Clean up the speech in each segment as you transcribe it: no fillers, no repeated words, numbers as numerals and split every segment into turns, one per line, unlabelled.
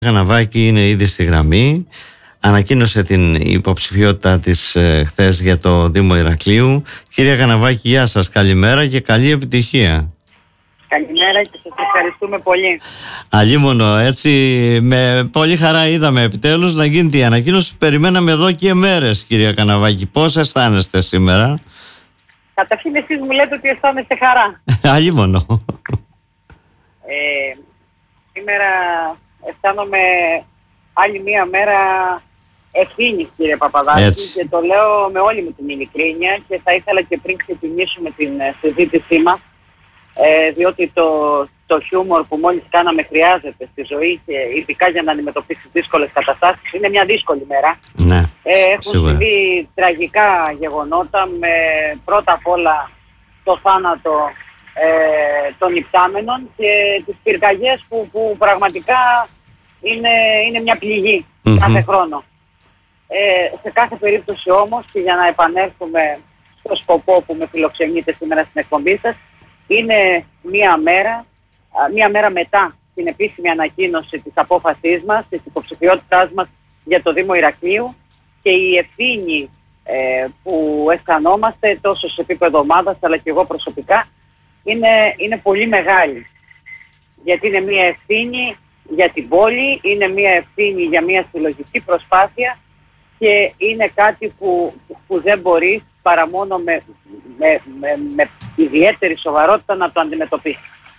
Γαναβάκη είναι ήδη στη γραμμή. Ανακοίνωσε την υποψηφιότητά της χθες για το Δήμο Ηρακλείου. Κυρία Γαναβάκη, γεια σας, καλημέρα και καλή επιτυχία.
Καλημέρα και σας ευχαριστούμε πολύ.
Αλίμονο, έτσι με πολύ χαρά είδαμε επιτέλους να γίνεται η ανακοίνωση. Περιμέναμε εδώ και μέρες, κυρία Γαναβάκη. Πώς αισθάνεστε σήμερα?
Καταρχήν εσείς μου λέτε ότι αισθάνεστε χαρά.
Αλίμονο.
Σήμερα αισθάνομαι άλλη μία μέρα ευθύνης, κύριε Παπαδάκη,
Έτσι.
και το λέω με όλη μου την ειλικρίνεια και θα ήθελα και πριν ξεκινήσουμε την συζήτησή μας, διότι το χιούμορ που μόλις κάναμε χρειάζεται στη ζωή και ειδικά για να αντιμετωπίσει δύσκολες καταστάσεις. Είναι μια δύσκολη μέρα.
Ναι,
Έχουν συμβεί τραγικά γεγονότα, με πρώτα απ' όλα το θάνατο των υπτάμενων και τις πυρκαγιές που πραγματικά είναι μια πληγή κάθε χρόνο. Σε κάθε περίπτωση όμως, και για να επανέλθουμε στο σκοπό που με φιλοξενείτε σήμερα στην εκπομπή σας, είναι μία μέρα μετά την επίσημη ανακοίνωση της απόφασής μας, της υποψηφιότητάς μας για το Δήμο Ηρακλείου, και η ευθύνη που αισθανόμαστε τόσο σε επίπεδο ομάδας αλλά και εγώ προσωπικά είναι πολύ μεγάλη. Γιατί είναι μία ευθύνη για την πόλη, είναι μία ευθύνη για μία συλλογική προσπάθεια και είναι κάτι που δεν μπορεί παρά μόνο με ιδιαίτερη σοβαρότητα να το αντιμετωπίσει.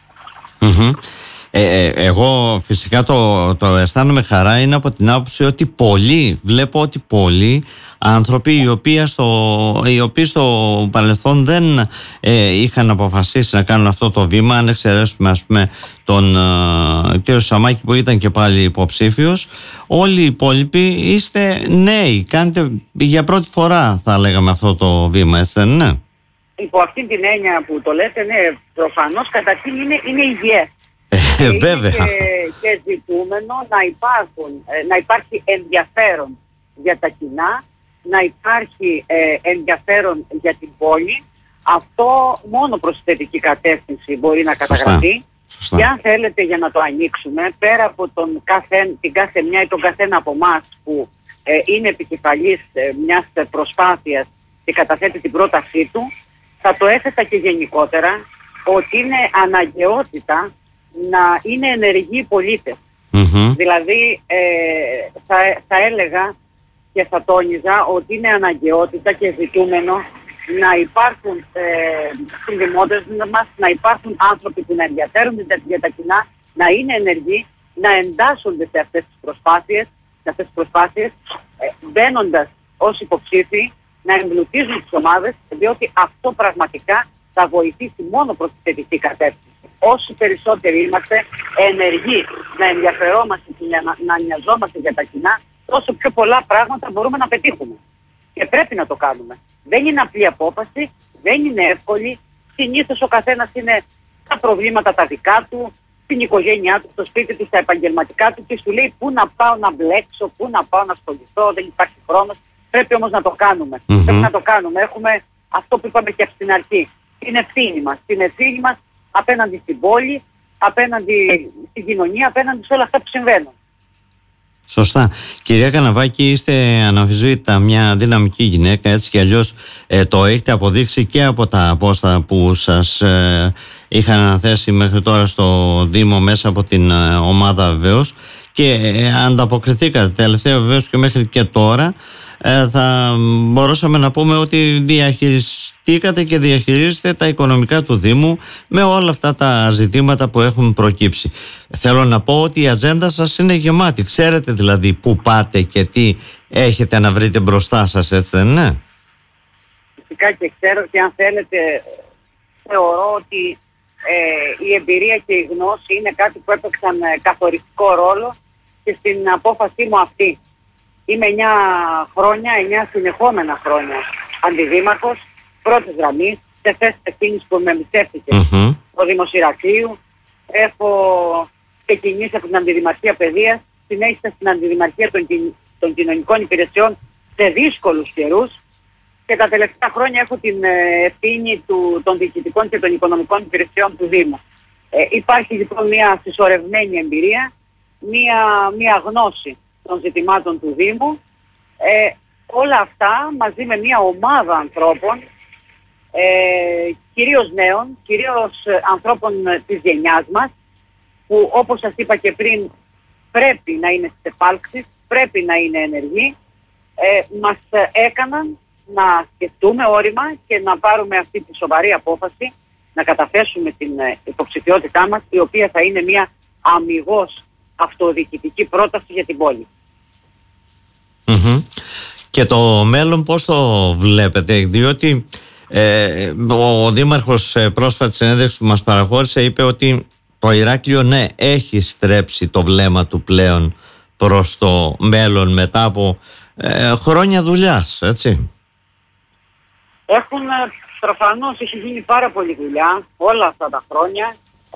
Εγώ φυσικά το αισθάνομαι χαρά, είναι από την άποψη ότι βλέπω ότι πολλοί άνθρωποι οι οποίοι στο παρελθόν δεν είχαν αποφασίσει να κάνουν αυτό το βήμα, αν εξαιρέσουμε ας πούμε τον κύριο Σαμάκη που ήταν και πάλι υποψήφιος, όλοι οι υπόλοιποι είστε νέοι, κάνετε για πρώτη φορά θα λέγαμε αυτό το βήμα, έτσι δεν είναι?
Υπό αυτήν την έννοια που το λέτε, ναι, προφανώς καταρχήν είναι υγιές.
Βέβαια.
Και ζητούμενο να υπάρχει ενδιαφέρον για τα κοινά, να υπάρχει ενδιαφέρον για την πόλη. Αυτό μόνο προς θετική κατεύθυνση μπορεί να καταγραφεί.
Σωστά.
Και αν θέλετε, για να το ανοίξουμε, πέρα από την κάθε μια ή τον καθένα από εμάς που είναι επικεφαλής μιας προσπάθειας και καταθέτει την πρότασή του, θα το έθετα και γενικότερα ότι είναι αναγκαιότητα να είναι ενεργοί οι πολίτες. Δηλαδή θα έλεγα και θα τόνιζα ότι είναι αναγκαιότητα και ζητούμενο να υπάρχουν στους δημότες μας, να υπάρχουν άνθρωποι που να ενδιαφέρονται για τα κοινά, να είναι ενεργοί, να εντάσσονται σε αυτές τις προσπάθειες, μπαίνοντας ως υποψήφοι, να εμπλουτίζουν τις ομάδες, διότι αυτό πραγματικά θα βοηθήσει μόνο προς τη θετική κατεύθυνση. Όσο περισσότεροι είμαστε ενεργοί, να ενδιαφερόμαστε και να νοιαζόμαστε για τα κοινά, τόσο πιο πολλά πράγματα μπορούμε να πετύχουμε. Και πρέπει να το κάνουμε. Δεν είναι απλή απόφαση, δεν είναι εύκολη. Συνήθως ο καθένας είναι τα προβλήματα τα δικά του, στην οικογένειά του, στο σπίτι του, στα επαγγελματικά του και σου λέει πού να πάω να μπλέξω, πού να πάω να ασχοληθώ, δεν υπάρχει χρόνος. Πρέπει όμως να το κάνουμε. Πρέπει να το κάνουμε. Έχουμε αυτό που είπαμε και από την αρχή. Την ευθύνη μας. Την ευθύνη μας απέναντι στην πόλη, απέναντι στην κοινωνία, απέναντι σε όλα αυτά που συμβαίνουν.
Σωστά. Κυρία Γαναβάκη, είστε αναμφισβήτητα μια δυναμική γυναίκα, έτσι κι αλλιώς το έχετε αποδείξει και από τα πόστα που σας είχαν αναθέσει μέχρι τώρα στο Δήμο μέσα από την ομάδα βεβαίως, και ανταποκριθήκατε τελευταία βεβαίως και μέχρι και τώρα. Θα μπορούσαμε να πούμε ότι διαχειριστήκατε και διαχειρίζεστε τα οικονομικά του Δήμου με όλα αυτά τα ζητήματα που έχουν προκύψει. Θέλω να πω ότι η ατζέντα σας είναι γεμάτη. Ξέρετε δηλαδή πού πάτε και τι έχετε να βρείτε μπροστά σας, έτσι δεν είναι?
Φυσικά και ξέρω, και αν θέλετε θεωρώ ότι η εμπειρία και η γνώση είναι κάτι που έπαιξαν καθοριστικό ρόλο και στην απόφασή μου αυτή. Είμαι 9 συνεχόμενα χρόνια αντιδήμαρχος, πρώτης γραμμής, σε θέσεις ευθύνης που με εμπιστεύτηκε το Δήμο Ηρακλείου. Έχω ξεκινήσει από την Αντιδημαρχία Παιδείας, συνέχισα στην Αντιδημαρχία των Κοινωνικών Υπηρεσιών σε δύσκολους καιρούς και τα τελευταία χρόνια έχω την ευθύνη των διοικητικών και των οικονομικών υπηρεσιών του Δήμου. Υπάρχει λοιπόν μια συσσωρευμένη εμπειρία μία γνώση των ζητημάτων του Δήμου. Όλα αυτά μαζί με μια ομάδα ανθρώπων, κυρίως νέων, κυρίως ανθρώπων της γενιάς μας, που όπως σας είπα και πριν πρέπει να είναι στις επάλξεις, πρέπει να είναι ενεργοί, μας έκαναν να σκεφτούμε όρημα και να πάρουμε αυτή τη σοβαρή απόφαση να καταθέσουμε την υποψηφιότητά μας, η οποία θα είναι μια αμιγώς αυτοδιοικητική πρόταση για την πόλη.
Και το μέλλον πώς το βλέπετε? Διότι ο Δήμαρχος πρόσφατη συνέντευξη που μας παραχώρησε είπε ότι το Ηράκλειο έχει στρέψει το βλέμμα του πλέον προς το μέλλον μετά από χρόνια δουλειάς, έτσι.
Προφανώς έχει γίνει πάρα πολλή δουλειά όλα αυτά τα χρόνια.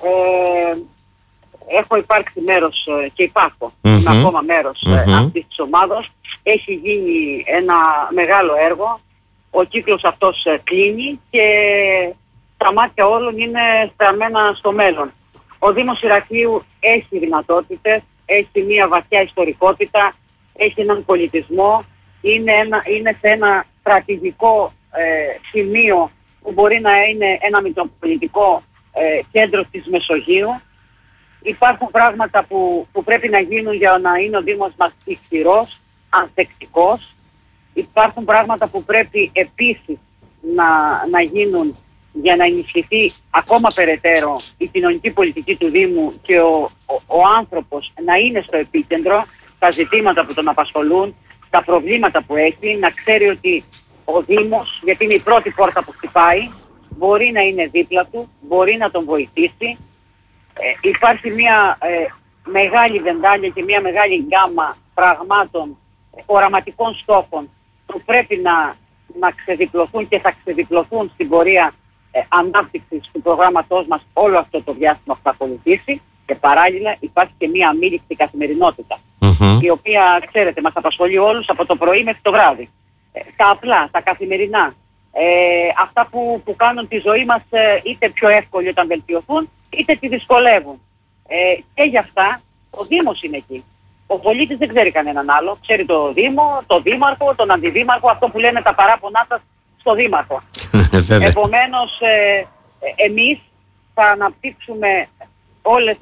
Έχω υπάρξει μέρος και υπάρχω, είμαι ακόμα μέρος αυτής της ομάδας. Έχει γίνει ένα μεγάλο έργο. Ο κύκλος αυτός κλείνει και τα μάτια όλων είναι στραμμένα στο μέλλον. Ο Δήμος Ηρακλείου έχει δυνατότητες, έχει μια βαθιά ιστορικότητα, έχει έναν πολιτισμό, είναι σε ένα στρατηγικό σημείο που μπορεί να είναι ένα μητροπολιτικό κέντρο της Μεσογείου. Υπάρχουν πράγματα που πρέπει να γίνουν για να είναι ο Δήμος μας ισχυρός, ανθεκτικός. Υπάρχουν πράγματα που πρέπει επίσης να γίνουν για να ενισχυθεί ακόμα περαιτέρω η κοινωνική πολιτική του Δήμου και ο άνθρωπος να είναι στο επίκεντρο, τα ζητήματα που τον απασχολούν, τα προβλήματα που έχει, να ξέρει ότι ο Δήμος, γιατί είναι η πρώτη πόρτα που χτυπάει, μπορεί να είναι δίπλα του, μπορεί να τον βοηθήσει. Υπάρχει μια μεγάλη βεντάλια και μια μεγάλη γκάμα πραγμάτων, οραματικών στόχων που πρέπει να ξεδιπλωθούν και θα ξεδιπλωθούν στην πορεία ανάπτυξης του προγράμματός μας όλο αυτό το διάστημα που θα ακολουθήσει. Και παράλληλα υπάρχει και μια αμήλικτη καθημερινότητα, η οποία, ξέρετε, μας απασχολεί όλους από το πρωί μέχρι το βράδυ. Τα απλά, τα καθημερινά, αυτά που κάνουν τη ζωή μας είτε πιο εύκολη όταν βελτιωθούν, είτε τη δυσκολεύουν. Και γι' αυτά ο Δήμος είναι εκεί. Ο πολίτης δεν ξέρει κανέναν άλλο. Ξέρει το Δήμο, το Δήμαρχο, τον Αντιδήμαρχο, αυτό που λένε τα παράπονά σας στο Δήμαρχο. Επομένως, εμείς θα αναπτύξουμε όλους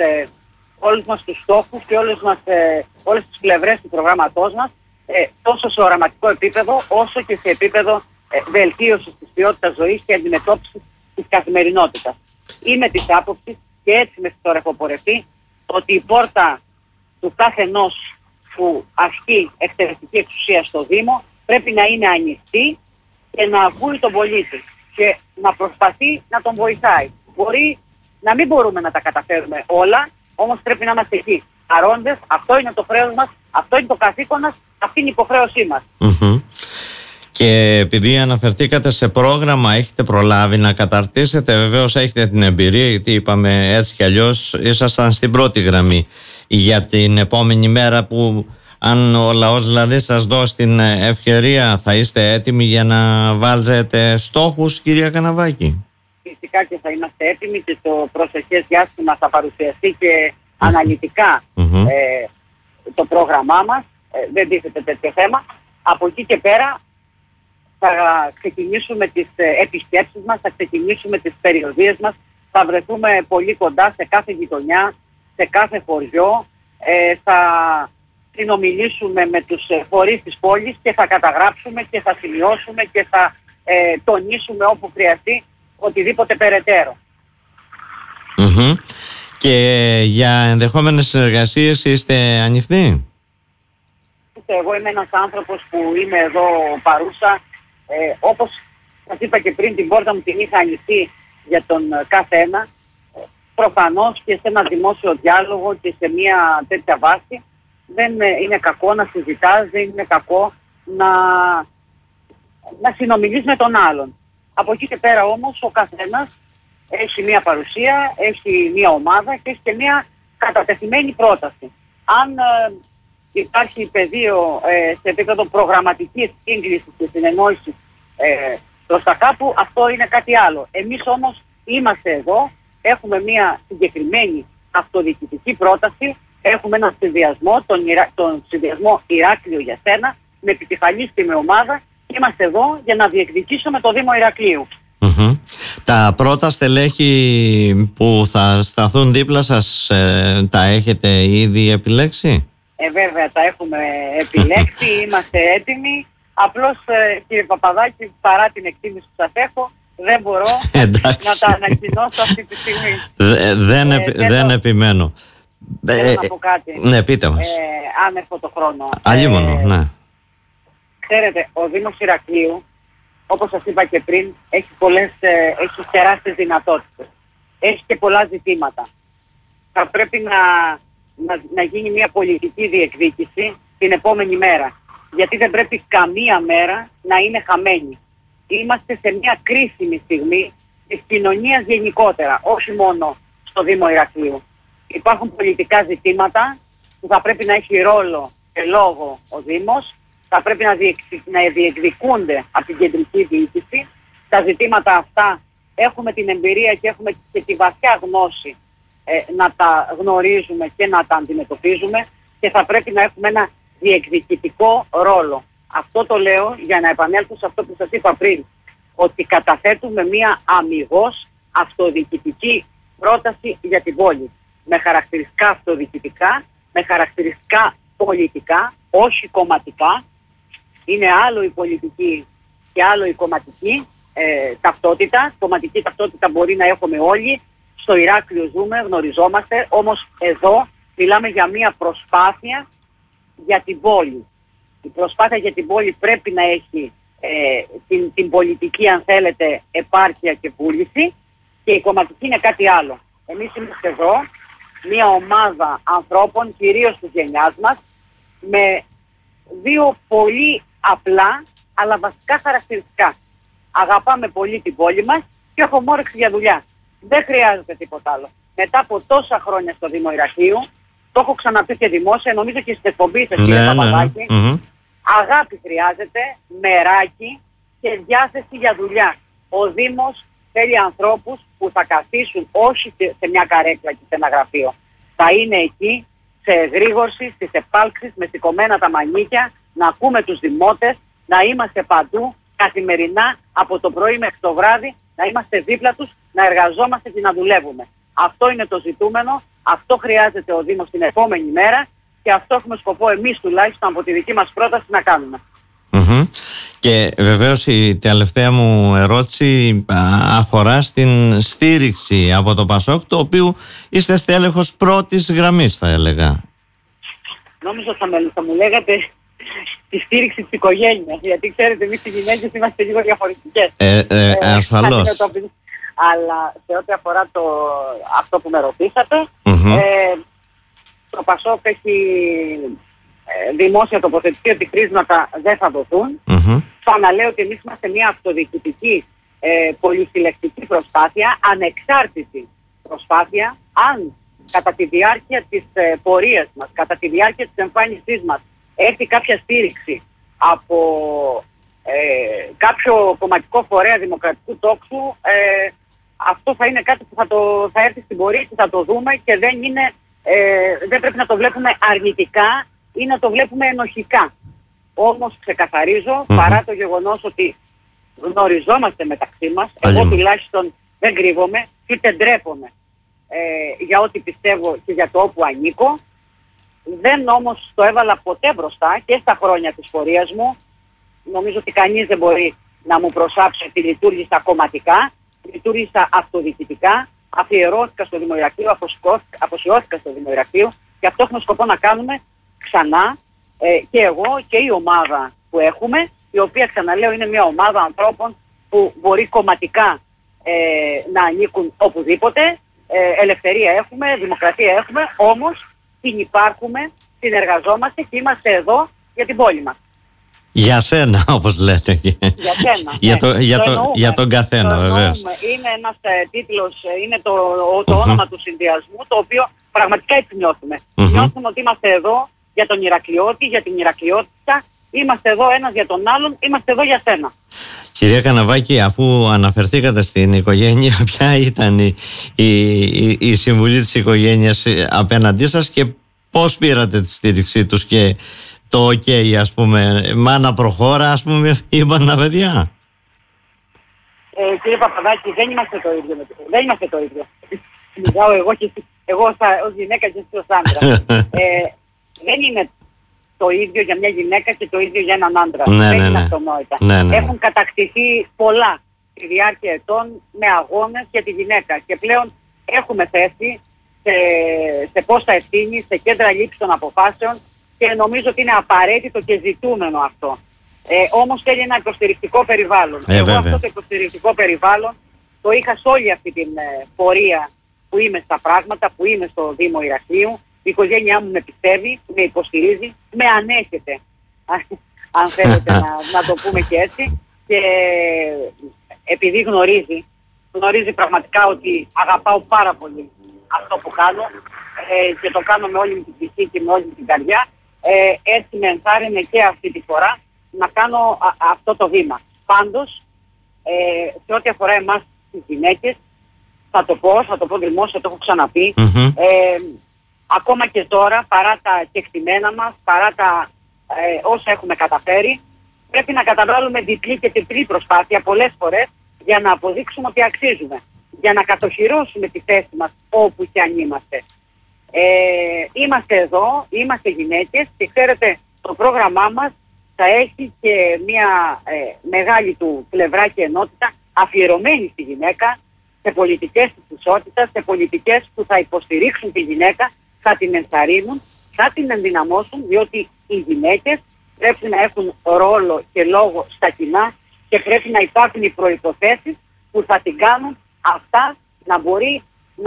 μας τους στόχους και όλες τις πλευρές του προγράμματός μας, τόσο σε οραματικό επίπεδο, όσο και σε επίπεδο βελτίωσης της ποιότητας ζωής και αντιμετώπισης της καθημερινότητας. Είμαι της άποψης, και έτσι μέχρι τώρα έχω πορευτεί, ότι η πόρτα του καθενός που ασκεί εκτελεστική εξουσία στο Δήμο πρέπει να είναι ανοιχτή και να ακούει τον πολίτη και να προσπαθεί να τον βοηθάει. Μπορεί να μην μπορούμε να τα καταφέρουμε όλα, όμως πρέπει να είμαστε εκεί παρόντες. Αυτό είναι το χρέος μας, αυτό είναι το καθήκον μας, αυτή είναι η υποχρέωσή μας.
Και επειδή αναφερθήκατε σε πρόγραμμα, έχετε προλάβει να καταρτήσετε? Βεβαίως έχετε την εμπειρία, γιατί είπαμε έτσι κι αλλιώς ήσασταν στην πρώτη γραμμή για την επόμενη μέρα, που αν ο λαός δηλαδή σας δώσει την ευκαιρία, θα είστε έτοιμοι για να βάλετε στόχους, κυρία Καναβάκη?
Φυσικά και θα είμαστε έτοιμοι, και το προσεχές διάστημα θα παρουσιαστεί και αναλυτικά το πρόγραμμά μας. Δεν τίθεται τέτοιο θέμα. Από εκεί και πέρα θα ξεκινήσουμε τις επισκέψεις μας, θα ξεκινήσουμε τις περιοδίες μας, θα βρεθούμε πολύ κοντά σε κάθε γειτονιά, σε κάθε χωριό, θα συνομιλήσουμε με τους φορείς της πόλης και θα καταγράψουμε και θα σημειώσουμε και θα τονίσουμε όπου χρειαστεί οτιδήποτε περαιτέρω.
Και για ενδεχόμενες συνεργασίες είστε ανοιχτοί?
Εγώ είμαι ένας άνθρωπος που είμαι εδώ παρούσα. Όπως σας είπα και πριν, την πόρτα μου την είχα ανοιχτή για τον καθένα. Προφανώς και σε ένα δημόσιο διάλογο και σε μια τέτοια βάση δεν είναι κακό να συζητάς, δεν είναι κακό να συνομιλείς με τον άλλον. Από εκεί και πέρα όμως ο καθένας έχει μια παρουσία, έχει μια ομάδα και έχει και μια κατατεθειμένη πρόταση. Αν υπάρχει πεδίο σε επίπεδο προγραμματικής σύγκλησης και συνεννόησης προς τα κάπου, αυτό είναι κάτι άλλο. Εμείς όμως είμαστε εδώ, έχουμε μια συγκεκριμένη αυτοδιοικητική πρόταση, Έχουμε έναν συνδυασμό, τον συνδυασμό Ηράκλειο για σένα, με επικεφαλή στην ομάδα και είμαστε εδώ για να διεκδικήσουμε το Δήμο Ηρακλείου.
Τα πρώτα στελέχη που θα σταθούν δίπλα σας τα έχετε ήδη επιλέξει?
Βέβαια τα έχουμε επιλέξει, είμαστε έτοιμοι. Απλώς κύριε Παπαδάκη, παρά την εκτίμηση που σας έχω, δεν μπορώ να τα ανακοινώσω αυτή τη στιγμή.
Δεν επιμένω.
Θέλω να πω κάτι.
Ναι, πείτε μας.
Αν έχω το χρόνο.
Αλλήμονο, ναι.
Ξέρετε, ο Δήμος Ηρακλείου, όπως σας είπα και πριν, έχει τεράστιες δυνατότητες. Έχει και πολλά ζητήματα. Θα πρέπει να γίνει μια πολιτική διεκδίκηση την επόμενη μέρα. Γιατί δεν πρέπει καμία μέρα να είναι χαμένη. Είμαστε σε μια κρίσιμη στιγμή της κοινωνίας γενικότερα, όχι μόνο στο Δήμο Ηρακλείου. Υπάρχουν πολιτικά ζητήματα που θα πρέπει να έχει ρόλο και λόγο ο Δήμος, θα πρέπει να διεκδικούνται από την κεντρική διοίκηση. Τα ζητήματα αυτά έχουμε την εμπειρία και έχουμε και τη βαθιά γνώση να τα γνωρίζουμε και να τα αντιμετωπίζουμε και θα πρέπει να έχουμε ένα διεκδικητικό ρόλο. Αυτό το λέω για να επανέλθω σε αυτό που σας είπα πριν, ότι καταθέτουμε μία αμιγώς αυτοδιοικητική πρόταση για την πόλη. Με χαρακτηριστικά αυτοδιοικητικά, με χαρακτηριστικά πολιτικά, όχι κομματικά. Είναι άλλο η πολιτική και άλλο η κομματική ταυτότητα. Κομματική ταυτότητα μπορεί να έχουμε όλοι. Στο Ηράκλειο ζούμε, γνωριζόμαστε, όμως εδώ μιλάμε για μία προσπάθεια για την πόλη. Η προσπάθεια για την πόλη πρέπει να έχει την πολιτική, αν θέλετε, επάρκεια και βούληση, και η κομματική είναι κάτι άλλο. Εμείς είμαστε εδώ, μία ομάδα ανθρώπων, κυρίως της γενιάς μας, με δύο πολύ απλά αλλά βασικά χαρακτηριστικά. Αγαπάμε πολύ την πόλη μας και έχουμε όρεξη για δουλειά. Δεν χρειάζεται τίποτα άλλο. Μετά από τόσα χρόνια στο Δήμο Ηρακλείου, το έχω ξαναπεί και δημόσια, νομίζω και στην εκπομπή σας, κύριε Παπαδάκη, αγάπη χρειάζεται, μεράκι και διάθεση για δουλειά. Ο Δήμος θέλει ανθρώπους που θα καθίσουν όχι σε μια καρέκλα και σε ένα γραφείο. Θα είναι εκεί σε εγρήγορση, στις επάλξεις, με σηκωμένα τα μανίκια, να ακούμε τους δημότες, να είμαστε παντού, καθημερινά, από το πρωί μέχρι το βράδυ, να είμαστε δίπλα τους, να εργαζόμαστε και να δουλεύουμε. Αυτό είναι το ζητούμενο, αυτό χρειάζεται ο Δήμος την επόμενη μέρα και αυτό έχουμε σκοπό εμείς τουλάχιστον από τη δική μας πρόταση να κάνουμε.
Και βεβαίως η τελευταία μου ερώτηση αφορά στην στήριξη από το ΠΑΣΟΚ, το οποίο είστε στέλεχος πρώτης γραμμής, θα έλεγα.
Νόμιζα θα μου λέγατε τη στήριξη της οικογένειας, γιατί ξέρετε εμείς οι γυναίκες είμαστε λίγο διαφορετικές.
Ασφαλώς.
Αλλά σε ό,τι αφορά αυτό που με ρωτήσατε, το ΠΑΣΟΚ έχει δημόσια τοποθετηθεί ότι κρίσματα δεν θα δοθούν. Θα αναλέω ότι εμείς είμαστε μια αυτοδιοικητική πολυσυλλεκτική προσπάθεια, ανεξάρτητη προσπάθεια. Αν κατά τη διάρκεια της πορείας μας, κατά τη διάρκεια της εμφάνισής μας έρθει κάποια στήριξη από κάποιο κομματικό φορέα δημοκρατικού τόξου, αυτό θα είναι κάτι που θα έρθει στην πορεία και θα το δούμε και δεν πρέπει να το βλέπουμε αρνητικά ή να το βλέπουμε ενοχικά. Όμως ξεκαθαρίζω, παρά το γεγονός ότι γνωριζόμαστε μεταξύ μας, εγώ τουλάχιστον δεν κρύβομαι και ούτε ντρέπομαι για ό,τι πιστεύω και για το όπου ανήκω. Δεν όμως το έβαλα ποτέ μπροστά και στα χρόνια της πορείας μου. Νομίζω ότι κανείς δεν μπορεί να μου προσάψει ότι λειτουργήσα κομματικά, λειτουργήσα αυτοδιοικητικά, αφιερώθηκα στο Δήμο Ηρακλείου, αφοσιώθηκα στο Δήμο Ηρακλείου και αυτό έχουμε σκοπό να κάνουμε ξανά και εγώ και η ομάδα που έχουμε, η οποία ξαναλέω είναι μια ομάδα ανθρώπων που μπορεί κομματικά να ανήκουν οπουδήποτε, ελευθερία έχουμε, δημοκρατία έχουμε, όμως συνυπάρχουμε, συνεργαζόμαστε και είμαστε εδώ για την πόλη μας.
Για σένα, όπως λέτε.
Για σένα.
Για τον καθένα, βεβαίως.
Είναι ένας τίτλος, είναι το όνομα του συνδυασμού, το οποίο πραγματικά έτσι νιώθουμε. Νιώθουμε ότι είμαστε εδώ για τον Ηρακλειώτη, για την Ηρακλειότητα, είμαστε εδώ ένας για τον άλλον, είμαστε εδώ για σένα.
Κυρία Καναβάκη, αφού αναφερθήκατε στην οικογένεια, ποια ήταν η συμβουλή της οικογένειας απέναντί σας και πώς πήρατε τη στήριξή τους και το ok, ας πούμε, μάνα προχώρα, ας πούμε, είπαν τα παιδιά?
Κύριε Παπαδάκη, δεν είμαστε το ίδιο. Δεν είμαστε το ίδιο. Μιλάω εγώ ως γυναίκα και εσύ ως άντρα. Δεν είναι το ίδιο για μια γυναίκα και το ίδιο για έναν άντρα. Δεν είναι αυτονόητα. Έχουν κατακτηθεί πολλά στη διάρκεια ετών με αγώνες για τη γυναίκα. Και πλέον έχουμε θέση σε πόστα ευθύνη, σε κέντρα λήψης των αποφάσεων και νομίζω ότι είναι απαραίτητο και ζητούμενο αυτό. Όμως θέλει ένα υποστηρικτικό περιβάλλον. Εγώ αυτό το υποστηρικτικό περιβάλλον το είχα σε όλη αυτή την πορεία που είμαι στα πράγματα, που είμαι στο Δήμο Ηρακλείου. Η οικογένειά μου με πιστεύει, με υποστηρίζει, με ανέχεται, αν θέλετε να το πούμε και έτσι. Και επειδή γνωρίζει πραγματικά ότι αγαπάω πάρα πολύ αυτό που κάνω και το κάνω με όλη μου την ψυχή και με όλη την καρδιά, έτσι με ενθάρρυνε και αυτή τη φορά να κάνω αυτό το βήμα. Πάντως, σε ό,τι αφορά εμάς τις γυναίκες, θα το πω δημόσια, το έχω ξαναπεί, ακόμα και τώρα, παρά τα κεκτημένα μας, παρά τα όσα έχουμε καταφέρει, πρέπει να καταβάλουμε διπλή και τριπλή προσπάθεια πολλές φορές για να αποδείξουμε ότι αξίζουμε, για να κατοχυρώσουμε τη θέση μας όπου και αν είμαστε. Είμαστε εδώ, είμαστε γυναίκες και ξέρετε, το πρόγραμμά μας θα έχει και μια μεγάλη του πλευρά και ενότητα αφιερωμένη στη γυναίκα, σε πολιτικές της ισότητας, σε πολιτικές που θα υποστηρίξουν τη γυναίκα, θα την ενθαρρύνουν, θα την ενδυναμώσουν, διότι οι γυναίκες πρέπει να έχουν ρόλο και λόγο στα κοινά και πρέπει να προϋποθέσεις που θα την κάνουν αυτά να μπορεί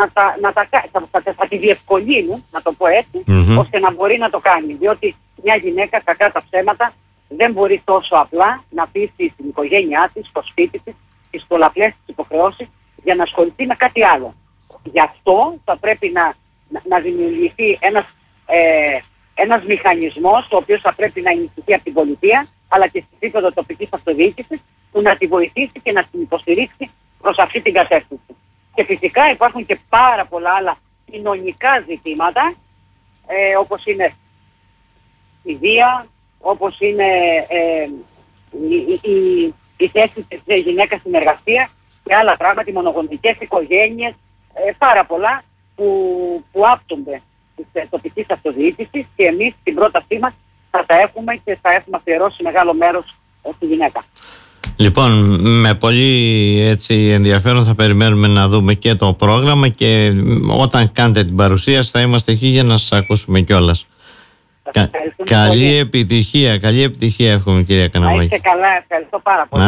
θα τη διευκολύνουν, να το πω έτσι, ώστε να μπορεί να το κάνει. Διότι μια γυναίκα, κακά τα ψέματα, δεν μπορεί τόσο απλά να πείσει στην οικογένειά της, στο σπίτι της, στις πολλαπλές της υποχρεώσεις για να ασχοληθεί με κάτι άλλο. Γι' αυτό θα πρέπει να δημιουργηθεί ένας μηχανισμός, ο οποίος θα πρέπει να ενισχυθεί από την πολιτεία, αλλά και στη επίπεδο τοπικής αυτοδιοίκησης, που να τη βοηθήσει και να την υποστηρίξει προς αυτή την κατεύθυνση. Και φυσικά υπάρχουν και πάρα πολλά άλλα κοινωνικά ζητήματα, όπως είναι η βία, όπως είναι η θέση της γυναίκας στην εργασία και άλλα πράγματα, οι μονογονικές οικογένειες, πάρα πολλά που άπτονται της τοπικής αυτοδιοίκησης και εμείς στην πρότασή μας θα τα έχουμε και θα έχουμε αφιερώσει μεγάλο μέρος στη γυναίκα.
Λοιπόν, με πολύ ενδιαφέρον θα περιμένουμε να δούμε και το πρόγραμμα και όταν κάνετε την παρουσίαση θα είμαστε εκεί για να σας ακούσουμε κιόλας. Καλή επιτυχία εύχομαι, κυρία Καναβάκη.
Να είστε καλά, ευχαριστώ πάρα πολύ.